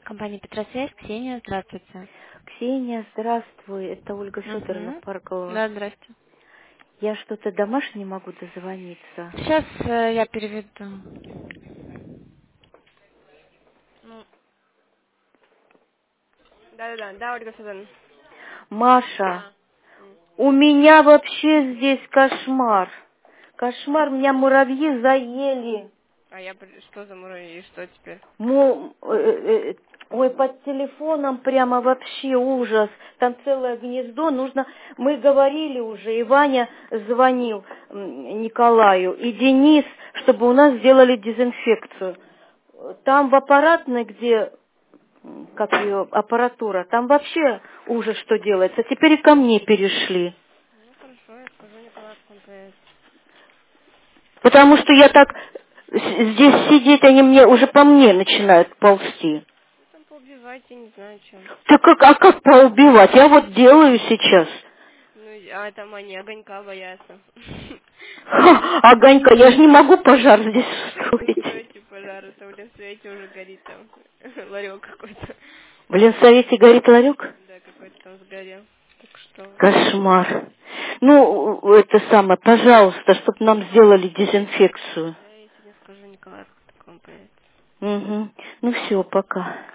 Компания Петросвязь, Ксения, здравствуйте. Ксения, здравствуй. Это Ольга Федоровна Угу. Паркова. Да, здрасте. Я что-то домашний не могу дозвониться. Сейчас я переведу. Ну, да, Ольга Федоровна. Маша, А, у меня вообще здесь кошмар. Кошмар, меня муравьи заели. что за муравьи, что теперь? Ой, под телефоном прямо вообще ужас. Там целое гнездо. Мы говорили уже, и Ваня звонил Николаю, и Денис, чтобы у нас сделали дезинфекцию. Там в аппаратной, где, как ее, аппаратура, там вообще ужас, что делается. Теперь и ко мне перешли. Ну, хорошо, я скажу Николаю, как он поедет. Потому что я так здесь сидеть, они мне уже по мне начинают ползти. Ну, там поубивайте, не знаю, чем. Так а как поубивать? Я вот делаю сейчас. Ну, а там они огонька боятся. Ха, огонька, я же не могу пожар здесь устроить. Устроите пожар, в улице свете уже горит там ларек какой-то. В Ленсовете горит ларек? Да, какой-то там сгорел. Так что, Кошмар. Ну, это самое, пожалуйста, чтобы нам сделали дезинфекцию. да, я сегодня скажу Николаю, как он поедет. Угу. Ну все, пока.